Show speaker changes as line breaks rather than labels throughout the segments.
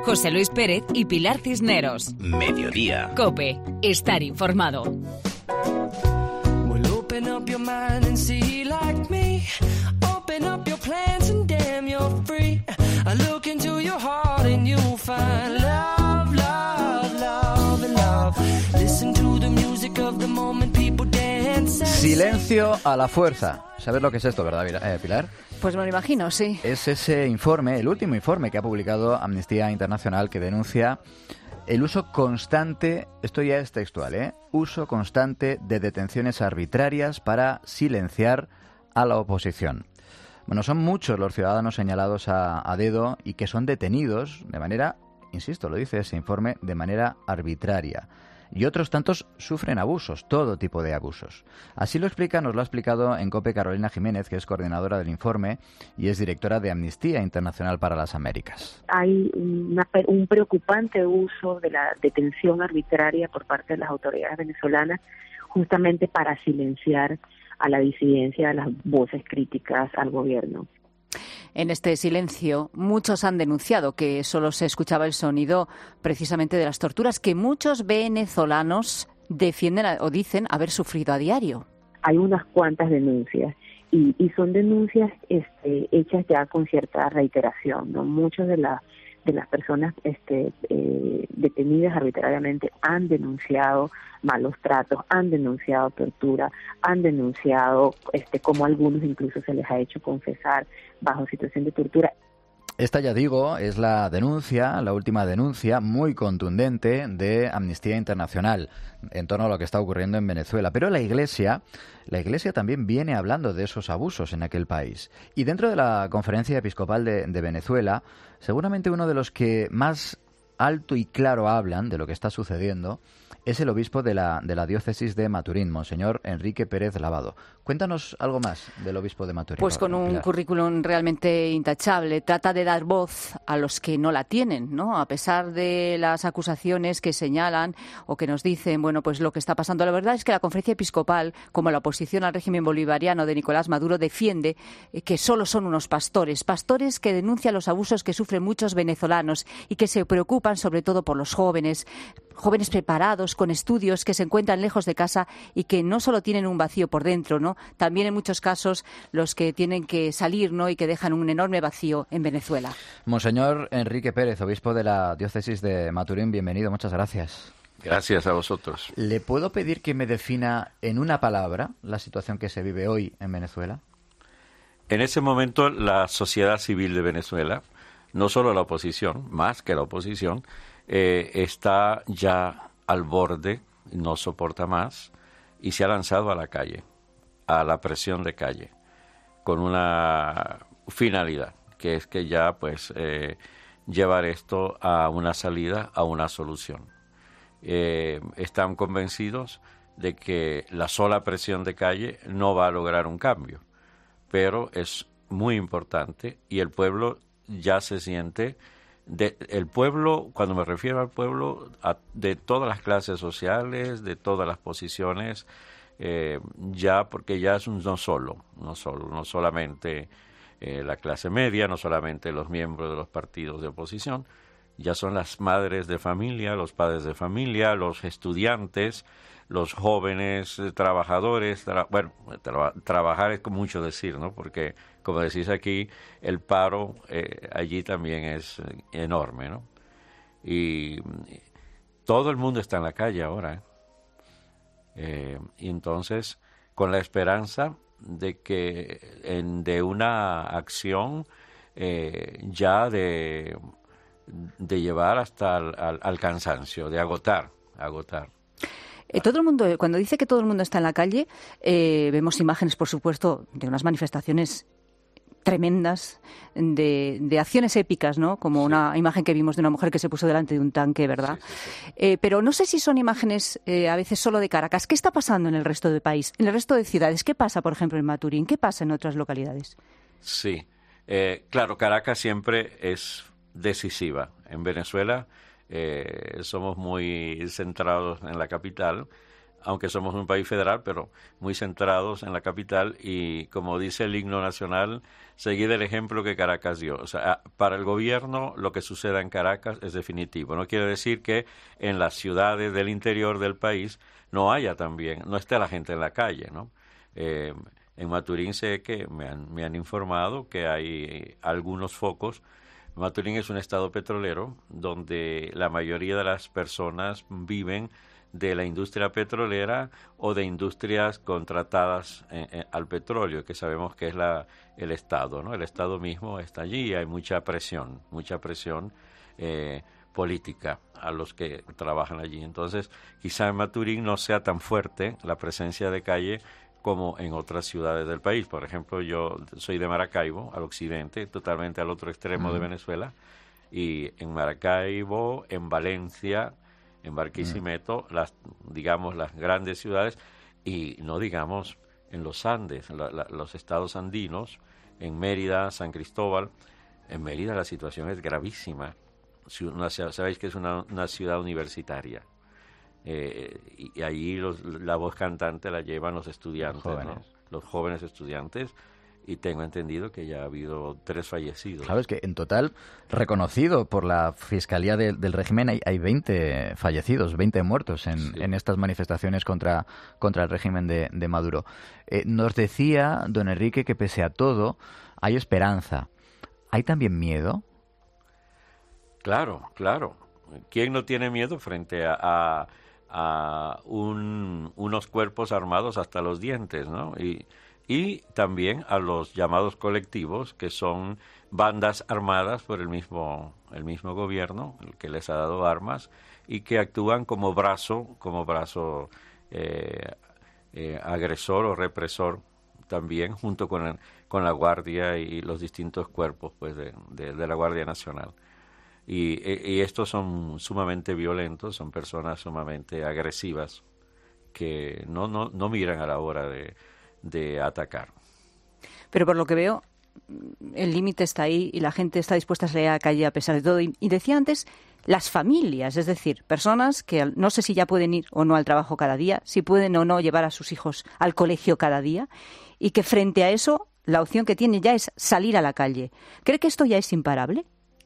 José Luis Pérez y Pilar Cisneros.
Mediodía.
COPE. Estar informado.
Well, open up your mind and see like me. Open up your plans and damn, you're free. I look into your heart and you'll find love, love, love and love. Listen to the music of the moment, people dance.
Silencio a la fuerza. ¿Sabes lo que es esto, verdad, Pilar?
Pues me lo imagino, sí.
Es ese informe, el último informe que ha publicado Amnistía Internacional, que denuncia el uso constante, esto ya es textual, uso constante de detenciones arbitrarias para silenciar a la oposición. Bueno, son muchos los ciudadanos señalados a dedo y que son detenidos de manera, insisto, lo dice ese informe, de manera arbitraria. Y otros tantos sufren abusos, todo tipo de abusos. Así nos lo ha explicado en COPE Carolina Jiménez, que es coordinadora del informe y es directora de Amnistía Internacional para las Américas.
Hay un preocupante uso de la detención arbitraria por parte de las autoridades venezolanas, justamente para silenciar a la disidencia, a las voces críticas al gobierno.
En este silencio, muchos han denunciado que solo se escuchaba el sonido precisamente de las torturas que muchos venezolanos defienden o dicen haber sufrido a diario.
Hay unas cuantas denuncias y son denuncias hechas ya con cierta reiteración, ¿no? Muchas de las personas detenidas arbitrariamente han denunciado malos tratos, han denunciado tortura, han denunciado como a algunos incluso se les ha hecho confesar bajo situación de tortura.
Esta, ya digo, es la última denuncia muy contundente de Amnistía Internacional en torno a lo que está ocurriendo en Venezuela. Pero la Iglesia también viene hablando de esos abusos en aquel país. Y dentro de la Conferencia Episcopal de Venezuela, seguramente uno de los que más alto y claro hablan de lo que está sucediendo es el obispo de la diócesis de Maturín, Monseñor Enrique Pérez Lavado. Cuéntanos algo más del obispo de Maturín.
Pues con un currículum realmente intachable. Trata de dar voz a los que no la tienen, ¿no? A pesar de las acusaciones que señalan o que nos dicen, bueno, pues lo que está pasando. La verdad es que la Conferencia Episcopal, como la oposición al régimen bolivariano de Nicolás Maduro, defiende que solo son unos pastores que denuncian los abusos que sufren muchos venezolanos y que se preocupan sobre todo por los jóvenes preparados, con estudios, que se encuentran lejos de casa y que no solo tienen un vacío por dentro, ¿no? También en muchos casos los que tienen que salir, ¿no? Y que dejan un enorme vacío en Venezuela.
Monseñor Enrique Pérez, obispo de la diócesis de Maturín, bienvenido, muchas gracias.
Gracias a vosotros.
¿Le puedo pedir que me defina en una palabra la situación que se vive hoy en Venezuela?
En ese momento la sociedad civil de Venezuela, no solo la oposición, más que la oposición, está ya al borde, no soporta más y se ha lanzado a la calle, a la presión de calle, con una finalidad, que es que ya llevar esto a una salida, a una solución. Están convencidos de que la sola presión de calle no va a lograr un cambio, pero es muy importante y el pueblo ya se siente... el pueblo, cuando me refiero al pueblo, de todas las clases sociales, de todas las posiciones, porque ya es no solamente la clase media, no solamente los miembros de los partidos de oposición, ya son las madres de familia, los padres de familia, los estudiantes, los jóvenes trabajadores. Trabajar es mucho decir, ¿no? Porque, como decís aquí, el paro allí también es enorme, ¿no? Y todo el mundo está en la calle ahora, y entonces, con la esperanza de que de una acción ya de llevar hasta al cansancio, de agotar.
Todo el mundo, cuando dice que todo el mundo está en la calle, vemos imágenes, por supuesto, de unas manifestaciones tremendas, de acciones épicas, ¿no? Como una imagen que vimos de una mujer que se puso delante de un tanque, ¿verdad? Sí. Pero no sé si son imágenes a veces solo de Caracas. ¿Qué está pasando en el resto del país, en el resto de ciudades? ¿Qué pasa, por ejemplo, en Maturín? ¿Qué pasa en otras localidades?
Sí, claro, Caracas siempre es decisiva. En Venezuela somos muy centrados en la capital, aunque somos un país federal, pero muy centrados en la capital y, como dice el himno nacional, seguir el ejemplo que Caracas dio. O sea, para el gobierno lo que suceda en Caracas es definitivo. No quiere decir que en las ciudades del interior del país no esté la gente en la calle, ¿no? En Maturín sé que me han informado que hay algunos focos. Maturín es un estado petrolero donde la mayoría de las personas viven de la industria petrolera o de industrias contratadas al petróleo, que sabemos que es el Estado, ¿no? El Estado mismo está allí y hay mucha presión política a los que trabajan allí. Entonces, quizá en Maturín no sea tan fuerte la presencia de calle como en otras ciudades del país. Por ejemplo, yo soy de Maracaibo, al occidente, totalmente al otro extremo de Venezuela, y en Maracaibo, en Valencia, en Barquisimeto, las grandes ciudades, y no digamos en los Andes, los estados andinos, en Mérida, San Cristóbal. En Mérida la situación es gravísima. Sabéis que es una ciudad universitaria. Y allí la voz cantante la llevan los estudiantes, los jóvenes estudiantes, y tengo entendido que ya ha habido 3 fallecidos.
Claro, es que en total, reconocido por la Fiscalía del régimen, hay 20 fallecidos, 20 muertos en estas manifestaciones contra el régimen de Maduro. Nos decía don Enrique que pese a todo hay esperanza. ¿Hay también miedo?
Claro. ¿Quién no tiene miedo frente a unos cuerpos armados hasta los dientes, ¿no? Y también a los llamados colectivos, que son bandas armadas por el mismo gobierno, el que les ha dado armas, y que actúan como brazo agresor o represor también, junto con la Guardia y los distintos cuerpos pues de la Guardia Nacional. Y estos son sumamente violentos, son personas sumamente agresivas que no miran a la hora de atacar.
Pero por lo que veo, el límite está ahí y la gente está dispuesta a salir a la calle a pesar de todo. Y decía antes, las familias, es decir, personas que no sé si ya pueden ir o no al trabajo cada día, si pueden o no llevar a sus hijos al colegio cada día, y que frente a eso la opción que tienen ya es salir a la calle. ¿Cree que esto ya es imparable?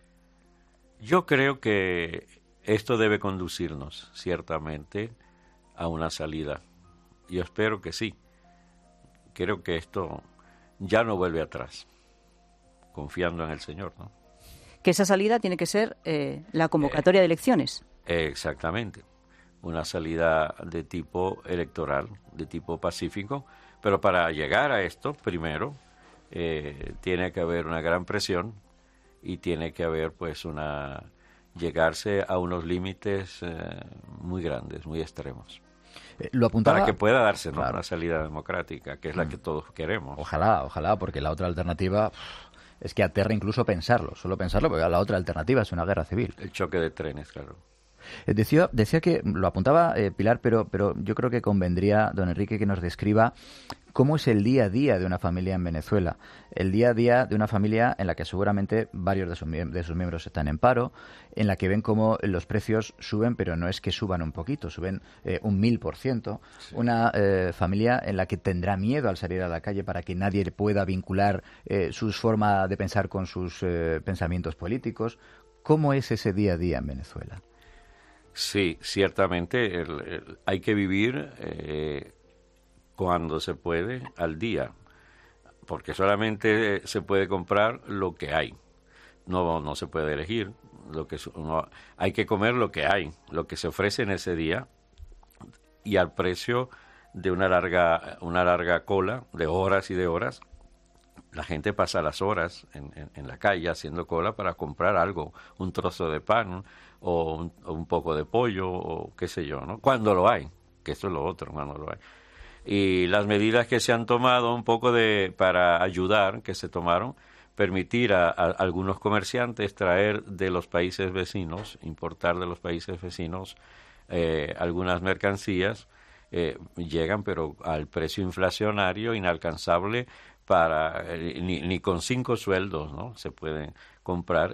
Yo creo que esto debe conducirnos, ciertamente, a una salida. Yo espero que sí. Creo que esto ya no vuelve atrás, confiando en el Señor, ¿no?
Que esa salida tiene que ser la convocatoria de elecciones.
Exactamente. Una salida de tipo electoral, de tipo pacífico. Pero para llegar a esto, primero, tiene que haber una gran presión y tiene que haber pues llegarse a unos límites muy grandes, muy extremos.
Lo apuntaba,
para que pueda darse, ¿no?,
claro,
una salida democrática, que es la que todos queremos.
Ojalá, porque la otra alternativa es que aterra incluso pensarlo, solo pensarlo, porque la otra alternativa es una guerra civil.
El choque de trenes, claro.
Decía que, lo apuntaba Pilar, pero yo creo que convendría, don Enrique, que nos describa cómo es el día a día de una familia en Venezuela. El día a día de una familia en la que seguramente varios de sus miembros están en paro, en la que ven cómo los precios suben, pero no es que suban un poquito, suben un 1000%. Sí. Una familia en la que tendrá miedo al salir a la calle para que nadie pueda vincular su forma de pensar con sus pensamientos políticos. ¿Cómo es ese día a día en Venezuela?
Sí, ciertamente hay que vivir cuando se puede al día, porque solamente se puede comprar lo que hay, no se puede elegir, hay que comer lo que hay, lo que se ofrece en ese día y al precio de una larga cola de horas y de horas. La gente pasa las horas en la calle haciendo cola para comprar algo, un trozo de pan o un poco de pollo o qué sé yo, ¿no? Cuando lo hay, que esto es lo otro, cuando lo hay. Y las medidas que se han tomado un poco para ayudar, que se tomaron, permitir a algunos comerciantes traer de los países vecinos, importar de los países vecinos algunas mercancías, llegan pero al precio inflacionario inalcanzable ni con 5 sueldos, ¿no?, se pueden comprar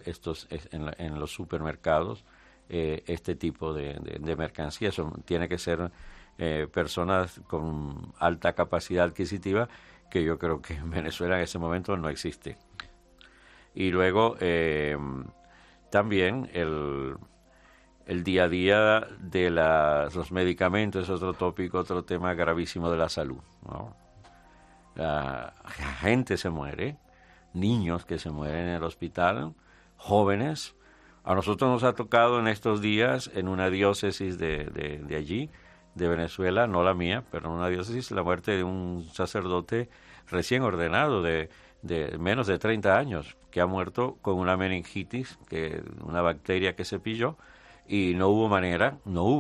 en los supermercados este tipo de mercancías. Tiene que ser personas con alta capacidad adquisitiva, que yo creo que en Venezuela en ese momento no existe. Y luego también el día a día de los medicamentos es otro tópico, otro tema gravísimo de la salud, ¿no? La gente se muere, niños que se mueren en el hospital, jóvenes. A nosotros nos ha tocado en estos días, en una diócesis de allí, de Venezuela, no la mía, pero en una diócesis, la muerte de un sacerdote recién ordenado de menos de 30 años, que ha muerto con una meningitis, una bacteria que se pilló, y no hubo manera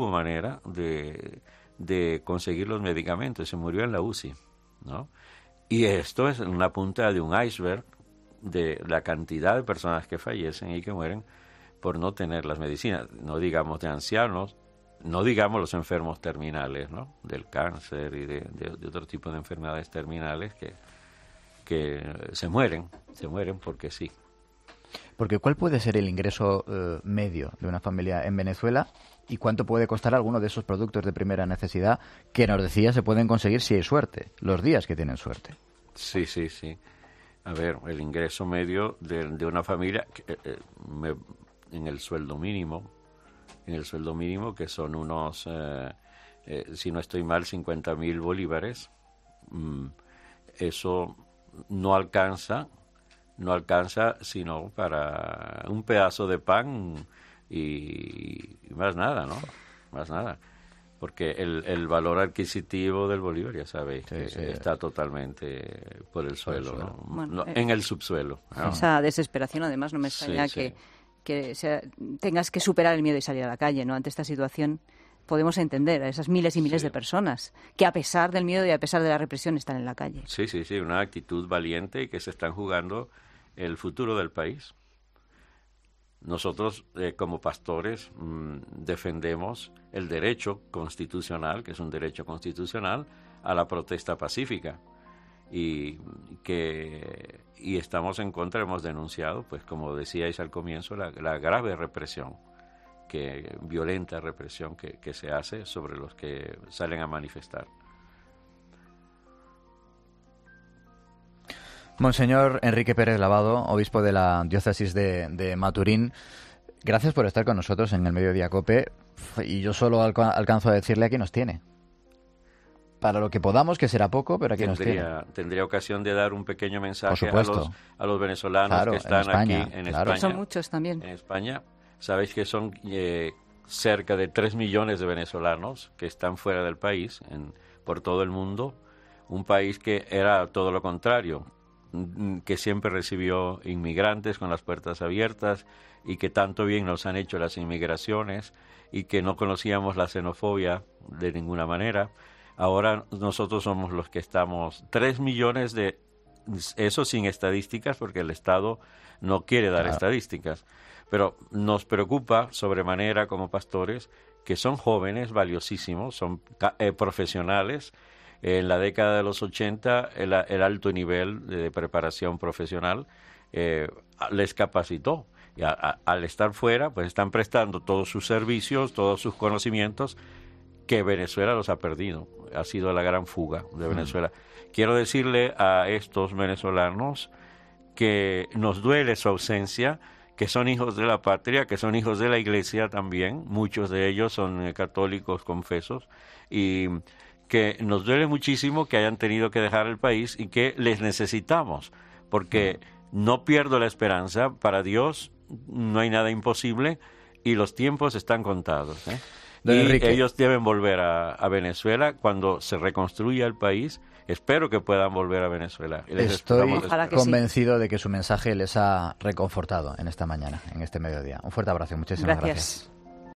de conseguir los medicamentos, se murió en la UCI, ¿no? Y esto es una punta de un iceberg de la cantidad de personas que fallecen y que mueren por no tener las medicinas, no digamos de ancianos, no digamos los enfermos terminales, ¿no? Del cáncer y de otro tipo de enfermedades terminales que se mueren porque sí.
Porque ¿cuál puede ser el ingreso medio de una familia en Venezuela y cuánto puede costar alguno de esos productos de primera necesidad que nos decía se pueden conseguir si hay suerte, los días que tienen suerte?
Sí. A ver, el ingreso medio de una familia en el sueldo mínimo, que son unos, si no estoy mal, 50.000 bolívares, eso no alcanza sino para un pedazo de pan y más nada, ¿no? Más nada. Porque el valor adquisitivo del bolívar, ya sabéis, está totalmente por el suelo, ¿no?
Bueno,
en el subsuelo, ¿no?
Esa desesperación, además, no me extraña que tengas que superar el miedo y salir a la calle, ¿no? Ante esta situación podemos entender a esas miles y miles de personas que a pesar del miedo y a pesar de la represión están en la calle. Sí,
una actitud valiente y que se están jugando el futuro del país. Nosotros, como pastores, defendemos el derecho constitucional, que es un derecho constitucional, a la protesta pacífica. Y estamos en contra, hemos denunciado, pues como decíais al comienzo, la grave represión, violenta represión que se hace sobre los que salen a manifestar.
Monseñor Enrique Pérez Lavado, obispo de la diócesis de Maturín, gracias por estar con nosotros en el Mediodía COPE, y yo solo alcanzo a decirle aquí nos tiene. Para lo que podamos, que será poco, pero aquí nos tiene.
Tendría ocasión de dar un pequeño mensaje
a
los venezolanos que están en España, aquí en España.
Son muchos también.
En España, sabéis que son cerca de 3 millones de venezolanos que están fuera del país, por todo el mundo. Un país que era todo lo contrario, que siempre recibió inmigrantes con las puertas abiertas y que tanto bien nos han hecho las inmigraciones y que no conocíamos la xenofobia de ninguna manera. Ahora nosotros somos los que estamos 3 millones de eso sin estadísticas, porque el Estado no quiere dar estadísticas, pero nos preocupa sobremanera como pastores que son jóvenes valiosísimos, son profesionales. En la década de los 80 el alto nivel de preparación profesional les capacitó. Y al estar fuera, pues están prestando todos sus servicios, todos sus conocimientos, que Venezuela los ha perdido. Ha sido la gran fuga de Venezuela. Quiero decirle a estos venezolanos que nos duele su ausencia, que son hijos de la patria, que son hijos de la Iglesia también. Muchos de ellos son católicos confesos, y que nos duele muchísimo que hayan tenido que dejar el país y que les necesitamos, porque no pierdo la esperanza. Para Dios no hay nada imposible y los tiempos están contados, ¿eh? Y
Enrique,
ellos deben volver a Venezuela cuando se reconstruya el país. Espero que puedan volver a Venezuela.
Estoy convencido de que su mensaje les ha reconfortado en esta mañana, en este mediodía. Un fuerte abrazo, muchísimas gracias.